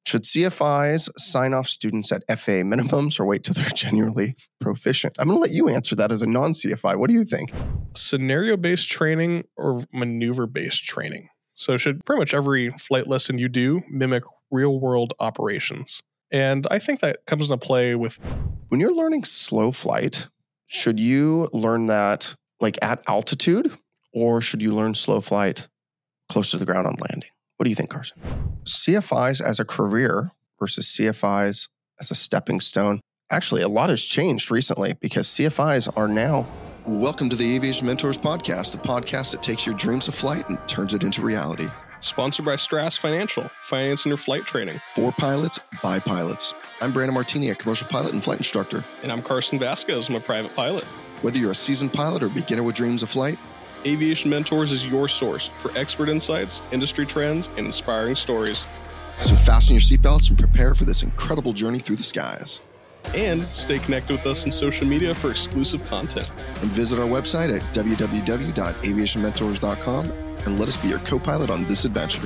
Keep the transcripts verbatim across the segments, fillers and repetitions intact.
Should C F Is sign off students at F A minimums or wait till they're genuinely proficient? I'm going to let you answer that as a non-C F I. What do you think? Scenario-based training or maneuver-based training? So should pretty much every flight lesson you do mimic real-world operations? And I think that comes into play with... When you're learning slow flight, should you learn that like at altitude, or should you learn slow flight close to the ground on landing? What do you think, Carson? C F Is as a career versus C F Is as a stepping stone. Actually, a lot has changed recently because C F Is are now... Welcome to the Aviation Mentors Podcast, the podcast that takes your dreams of flight and turns it into reality. Sponsored by Strass Financial, financing your flight training. For pilots, by pilots. I'm Brandon Martini, a commercial pilot and flight instructor. And I'm Carson Vasquez, I'm a private pilot. Whether you're a seasoned pilot or a beginner with dreams of flight, Aviation Mentors is your source for expert insights, industry trends, and inspiring stories. So fasten your seatbelts and prepare for this incredible journey through the skies. And stay connected with us on social media for exclusive content. And visit our website at w w w dot aviation mentors dot com and let us be your co-pilot on this adventure.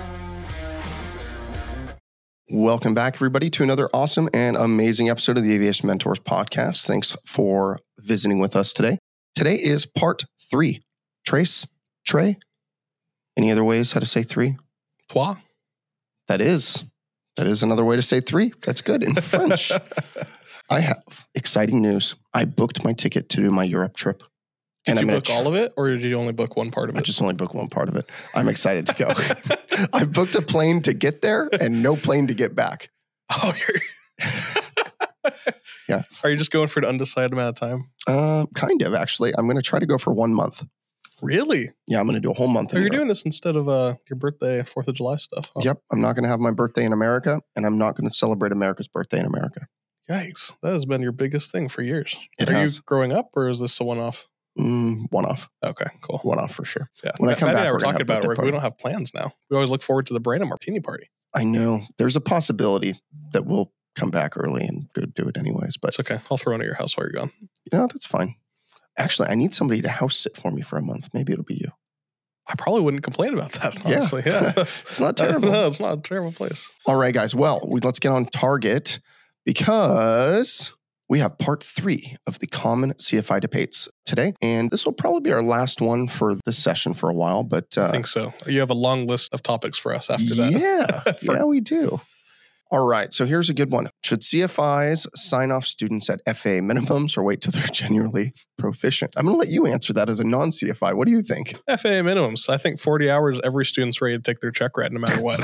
Welcome back, everybody, to another awesome and amazing episode of the Aviation Mentors Podcast. Thanks for visiting with us today. Today is part three. Trace, Trey, any other ways how to say three? Trois. That is. That is another way to say three. That's good in French. I have exciting news. I booked my ticket to do my Europe trip. Did and you I'm book tr- all of it, or did you only book one part of it? I just only booked one part of it. I'm excited to go. I booked a plane to get there and no plane to get back. Oh, you're... Yeah. Are you just going for an undecided amount of time? Uh, kind of, actually. I'm going to try to go for one month. Really? Yeah, I'm going to do a whole month. So you're doing this instead of uh, your birthday, fourth of July stuff. Huh? Yep. I'm not going to have my birthday in America, and I'm not going to celebrate America's birthday in America. Yikes. That has been your biggest thing for years. It Are has. you growing up, or is this a one-off? Mm, one off. Okay, cool. One off for sure. Yeah. When I come Matt back, and I we're were gonna talking have about it. birthday We're- party. We don't have plans now. We always look forward to the Brandon Martini party. I know. There's a possibility that we'll come back early and go do it anyways, but It's okay. I'll throw one at your house while you're gone. you know, that's fine. Actually, I need somebody to house sit for me for a month. Maybe it'll be you. I probably wouldn't complain about that, Yeah. honestly. Yeah. It's not terrible. No, it's not a terrible place. All right, guys. Well, we, let's get on target because we have part three of the common C F I debates today. And this will probably be our last one for this session for a while, but uh, I think so. You have a long list of topics for us after that. yeah, For- yeah, we do. All right. So here's a good one. Should C F Is sign off students at F A minimums or wait till they're genuinely proficient? I'm going to let you answer that as a non-C F I. What do you think? F A A minimums. I think forty hours, every student's ready to take their check ride no matter what.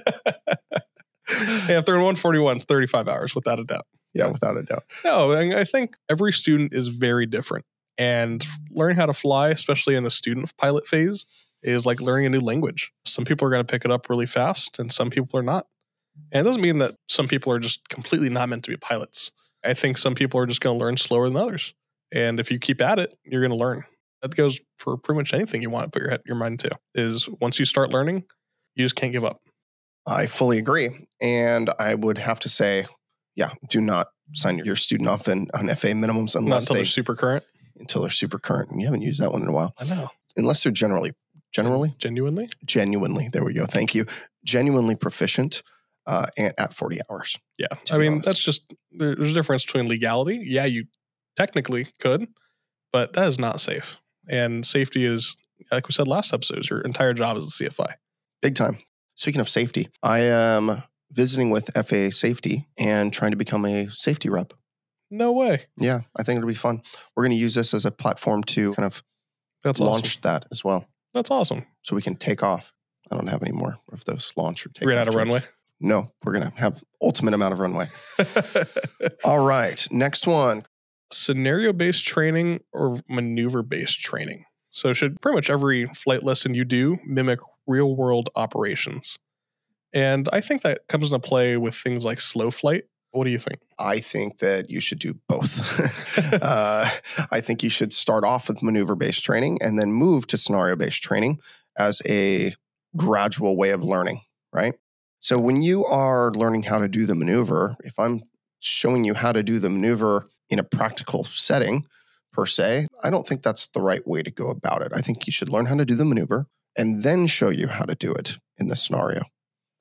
Hey, if they're in one forty-one, it's thirty-five hours without a doubt. Yeah, without a doubt. No, I I think every student is very different. And learning how to fly, especially in the student pilot phase, is like learning a new language. Some people are going to pick it up really fast and some people are not. And it doesn't mean that some people are just completely not meant to be pilots. I think some people are just going to learn slower than others. And if you keep at it, you're going to learn. That goes for pretty much anything you want to put your head, your mind to. Is once you start learning, you just can't give up. I fully agree. And I would have to say, yeah, do not sign your student off in, on F A minimums Not unless until they, they're super current. until they're super current. And you haven't used that one in a while. I know. Unless they're generally, generally, Genuinely? genuinely, there we go. Thank you. Genuinely proficient uh, and at forty hours. Yeah. To I be mean, honest. that's just, there- there's a difference between legality. Yeah, you technically could, but that is not safe. And safety is, like we said last episode, is your entire job as a C F I. Big time. Speaking of safety, I am visiting with F A A Safety and trying to become a safety rep. No way. Yeah, I think it'll be fun. We're going to use this as a platform to kind of That's launch awesome. that as well. That's awesome. So we can take off. I don't have any more of those launch or take Ran off out of trips. runway. No, we're going to have ultimate amount of runway. All right, next one. Scenario-based training or maneuver-based training. So should pretty much every flight lesson you do mimic real-world operations. And I think that comes into play with things like slow flight. What do you think? I think that you should do both. uh, I think you should start off with maneuver-based training and then move to scenario-based training as a gradual way of learning, right? So when you are learning how to do the maneuver, if I'm showing you how to do the maneuver in a practical setting, per se, I don't think that's the right way to go about it. I think you should learn how to do the maneuver and then show you how to do it in the scenario.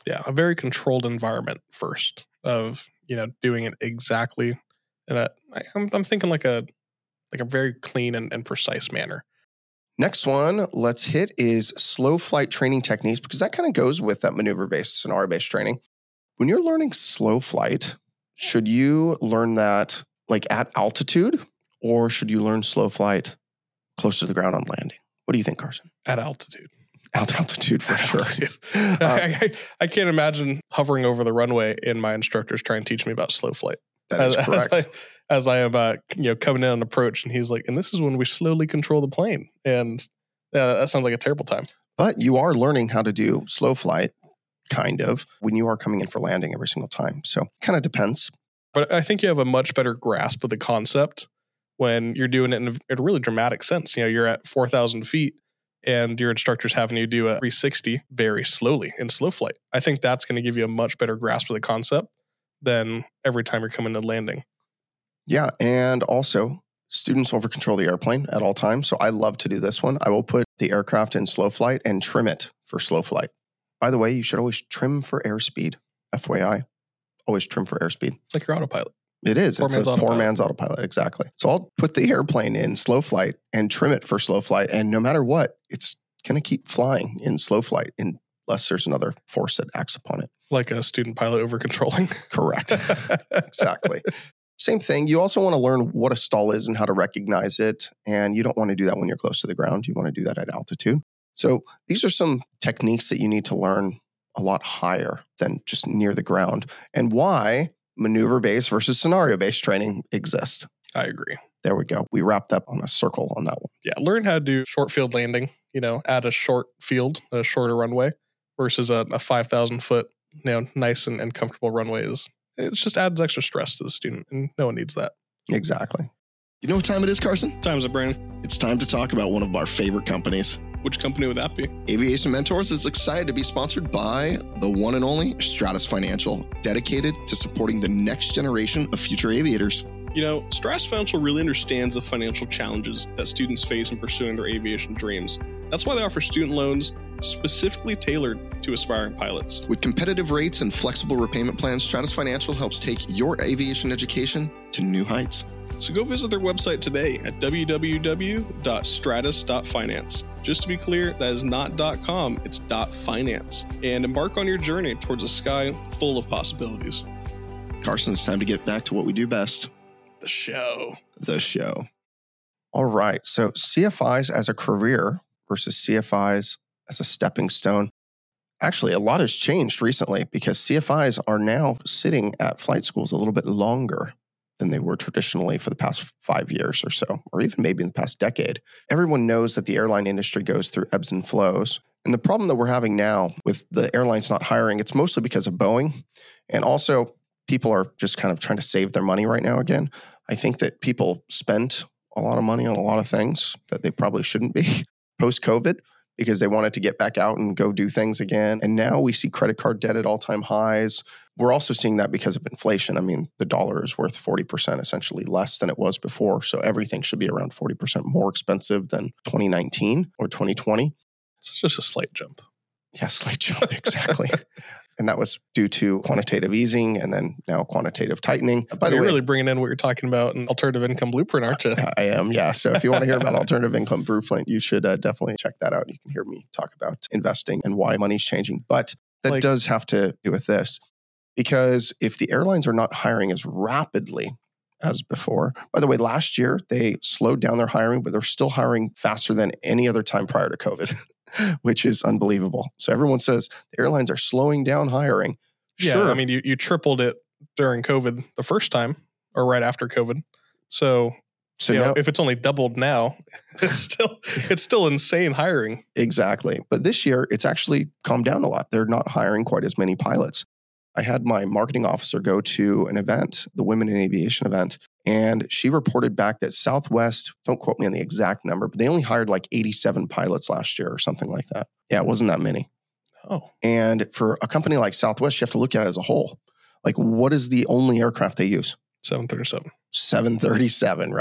Yeah, a very controlled environment first of, you know, doing it exactly in a, I- I'm, I'm thinking like a, like a very clean and, and precise manner. Next one, let's hit is slow flight training techniques, because that kind of goes with that maneuver-based, scenario-based training. When you're learning slow flight, should you learn that like at altitude, or should you learn slow flight close to the ground on landing? What do you think, Carson? At altitude. At altitude for At sure. altitude. Uh, I, I, I can't imagine hovering over the runway and my instructors trying to teach me about slow flight. that is as, correct. As I, as I am, uh, you know, coming in on approach, and he's like, and this is when we slowly control the plane. And uh, that sounds like a terrible time. But you are learning how to do slow flight, kind of, when you are coming in for landing every single time. So it kind of depends. But I think you have a much better grasp of the concept when you're doing it in a, in a really dramatic sense. You know, you're at four thousand feet and your instructor's having you do a three sixty very slowly in slow flight. I think that's going to give you a much better grasp of the concept than every time you're coming to landing. Yeah. And also, students over control the airplane at all times. So I love to do this one. I will put the aircraft in slow flight and trim it for slow flight. By the way, you should always trim for airspeed. F Y I. Always trim for airspeed. It's like your autopilot. It is. Poor it's man's a autopilot. poor man's autopilot. Exactly. So I'll put the airplane in slow flight and trim it for slow flight. And no matter what, it's going to keep flying in slow flight unless there's another force that acts upon it. Like a student pilot over controlling. Correct. Exactly. Same thing. You also want to learn what a stall is and how to recognize it. And you don't want to do that when you're close to the ground. You want to do that at altitude. So these are some techniques that you need to learn a lot higher than just near the ground, and why maneuver-based versus scenario-based training exists. I agree. There we go. We wrapped up on a circle on that one. Yeah, learn how to do short field landing, you know, at a short field, a shorter runway versus a, a five thousand foot, you know, nice and, and comfortable runway is, it just adds extra stress to the student, and no one needs that. Exactly. You know what time it is, Carson? Time's up, Brandon. It's time to talk about one of our favorite companies. Which company would that be? Aviation Mentors is excited to be sponsored by the one and only Stratus Financial, dedicated to supporting the next generation of future aviators. You know, Stratus Financial really understands the financial challenges that students face in pursuing their aviation dreams. That's why they offer student loans specifically tailored to aspiring pilots. With competitive rates and flexible repayment plans, Stratus Financial helps take your aviation education to new heights. So go visit their website today at w w w dot stratus dot finance. Just to be clear, that is not .com, it's .finance. And embark on your journey towards a sky full of possibilities. Carson, it's time to get back to what we do best. The show. The show. All right. So C F Is as a career versus C F Is as a stepping stone. Actually, a lot has changed recently because C F Is are now sitting at flight schools a little bit longer than they were traditionally for the past five years or so, or even maybe in the past decade. Everyone knows that the airline industry goes through ebbs and flows. And the problem that we're having now with the airlines not hiring, it's mostly because of Boeing. And also, people are just kind of trying to save their money right now again. I think that people spent a lot of money on a lot of things that they probably shouldn't be post-COVID because they wanted to get back out and go do things again. And now we see credit card debt at all-time highs. We're also seeing that because of inflation. I mean, the dollar is worth forty percent essentially less than it was before. So everything should be around forty percent more expensive than twenty nineteen or twenty twenty. It's just a slight jump. Yeah, slight jump, exactly. And that was due to quantitative easing and then now quantitative tightening. By the You're way, really bringing in what you're talking about in alternative income blueprint, aren't you? I am, yeah. So if you want to hear about alternative income blueprint, you should uh, definitely check that out. You can hear me talk about investing and why money's changing. But that Like- does have to do with this. Because if the airlines are not hiring as rapidly as before, by the way, last year they slowed down their hiring, but they're still hiring faster than any other time prior to COVID, which is unbelievable. So everyone says the airlines are slowing down hiring. Yeah, Sure. I mean, you, you tripled it during COVID the first time or right after COVID. So, so you now, know, if it's only doubled now, it's still it's still insane hiring. exactly. But this year, it's actually calmed down a lot. They're not hiring quite as many pilots. I had my marketing officer go to an event, the Women in Aviation event, and she reported back that Southwest, don't quote me on the exact number, but they only hired like eighty-seven pilots last year or something like that. Yeah, it wasn't that many. Oh, And for a company like Southwest, you have to look at it as a whole. Like, what is the only aircraft they use? seven thirty-seven. seven thirty-seven, right?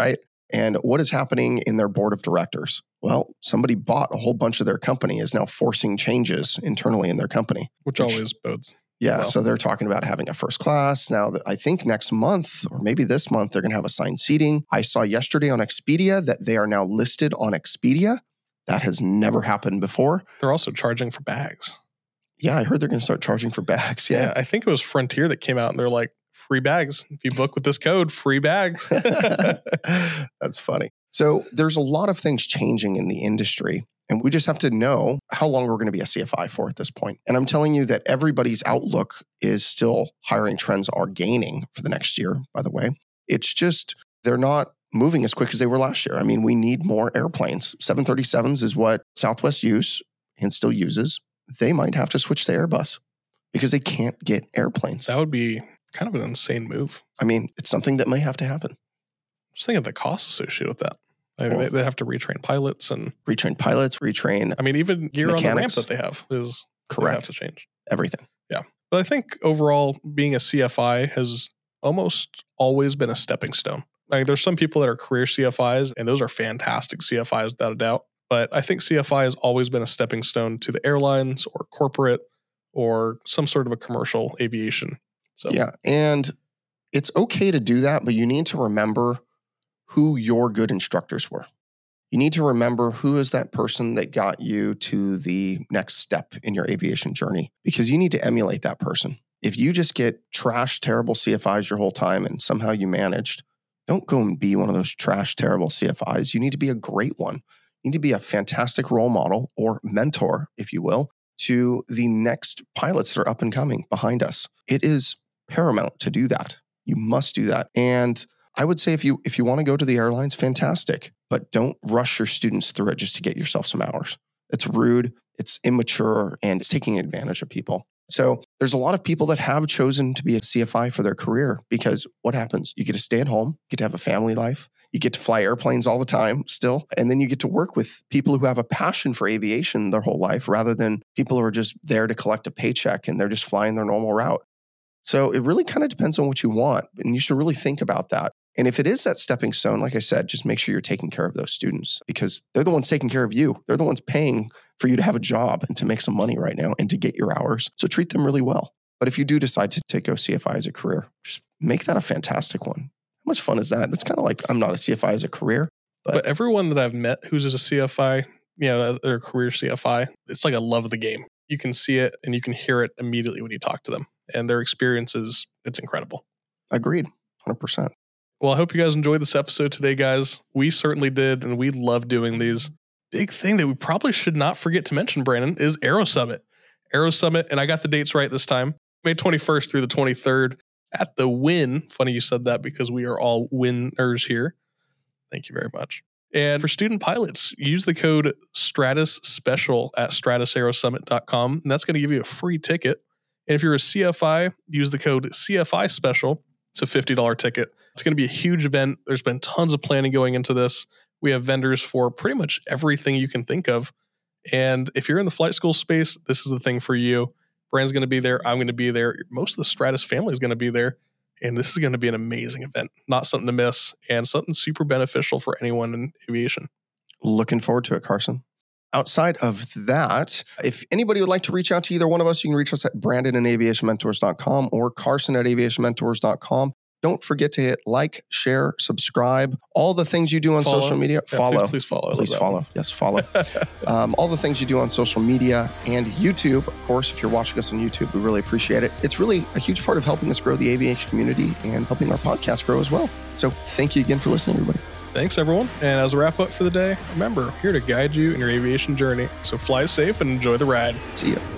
And what is happening in their board of directors? Well, somebody bought a whole bunch of their company, is now forcing changes internally in their company. Which, which always bodes. Yeah, well. So they're talking about having a first class. Now, I think next month, or maybe this month, they're going to have assigned seating. I saw yesterday on Expedia that they are now listed on Expedia. That has never happened before. They're also charging for bags. Yeah, I heard they're going to start charging for bags. Yeah. yeah, I think it was Frontier that came out and they're like, free bags. If you book with this code, free bags. That's funny. So there's a lot of things changing in the industry. And we just have to know how long we're going to be a C F I for at this point. And I'm telling you that everybody's outlook is still hiring trends are gaining for the next year, by the way. It's just they're not moving as quick as they were last year. I mean, we need more airplanes. seven thirty-sevens is what Southwest used and still uses. They might have to switch to Airbus because they can't get airplanes. That would be kind of an insane move. I mean, it's something that may have to happen. Just think of the costs associated with that. Like Well, they, they have to retrain pilots and retrain pilots, retrain I mean, even gear on the ramp Mechanics. that they have is they Correct. have to change. everything. But I think overall, being a C F I has almost always been a stepping stone. Like there's some people that are career C F Is, and those are fantastic C F Is without a doubt. But I think C F I has always been a stepping stone to the airlines or corporate or some sort of a commercial aviation. So Yeah. And it's okay to do that, but you need to remember who your good instructors were. You need to remember who is that person that got you to the next step in your aviation journey, because you need to emulate that person. If you just get trash, terrible C F Is your whole time and somehow you managed, don't go and be one of those trash, terrible C F Is. You need to be a great one. You need to be a fantastic role model or mentor, if you will, to the next pilots that are up and coming behind us. It is paramount to do that. You must do that. And I would say if you if you want to go to the airlines, fantastic, but don't rush your students through it just to get yourself some hours. It's rude, it's immature, and it's taking advantage of people. So there's a lot of people that have chosen to be a C F I for their career because what happens? You get to stay at home, you get to have a family life, you get to fly airplanes all the time still, and then you get to work with people who have a passion for aviation their whole life rather than people who are just there to collect a paycheck and they're just flying their normal route. So it really kind of depends on what you want, and you should really think about that. And if it is that stepping stone, like I said, just make sure you're taking care of those students because they're the ones taking care of you. They're the ones paying for you to have a job and to make some money right now and to get your hours. So treat them really well. But if you do decide to take O C F I as a career, just make that a fantastic one. How much fun is that? That's kind of like, I'm not a C F I as a career. But, But everyone that I've met who's a C F I, you know, they're a career C F I, it's like a love of the game. You can see it and you can hear it immediately when you talk to them. And their experiences, it's incredible. agreed, one hundred percent. Well, I hope you guys enjoyed this episode today, guys. We certainly did, and we love doing these. Big thing that we probably should not forget to mention, Brandon, is Aero Summit. Aero Summit, and I got the dates right this time, May twenty-first through the twenty-third at the Wynn. Funny you said that because we are all winners here. Thank you very much. And for student pilots, use the code Stratus Special at stratus aero summit dot com, and that's going to give you a free ticket. And if you're a C F I, use the code C F I Special. It's a fifty dollars ticket. It's going to be a huge event. There's been tons of planning going into this. We have vendors for pretty much everything you can think of. And if you're in the flight school space, this is the thing for you. Brand's going to be there. I'm going to be there. Most of the Stratus family is going to be there. And this is going to be an amazing event. Not something to miss and something super beneficial for anyone in aviation. Looking forward to it, Carson. Outside of that, if anybody would like to reach out to either one of us, you can reach us at brandon at aviation mentors dot com or carson at aviation mentors dot com. Don't forget to hit like, share, subscribe, all the things you do on Follow. social media. Yeah, follow. Please, please follow. I Please love that follow. one. Yes, follow. um, all the things you do on social media and YouTube. Of course, if you're watching us on YouTube, we really appreciate it. It's really a huge part of helping us grow the aviation community and helping our podcast grow as well. So thank you again for listening, everybody. Thanks, everyone. And as a wrap up for the day, remember, here to guide you in your aviation journey. So fly safe and enjoy the ride. See ya.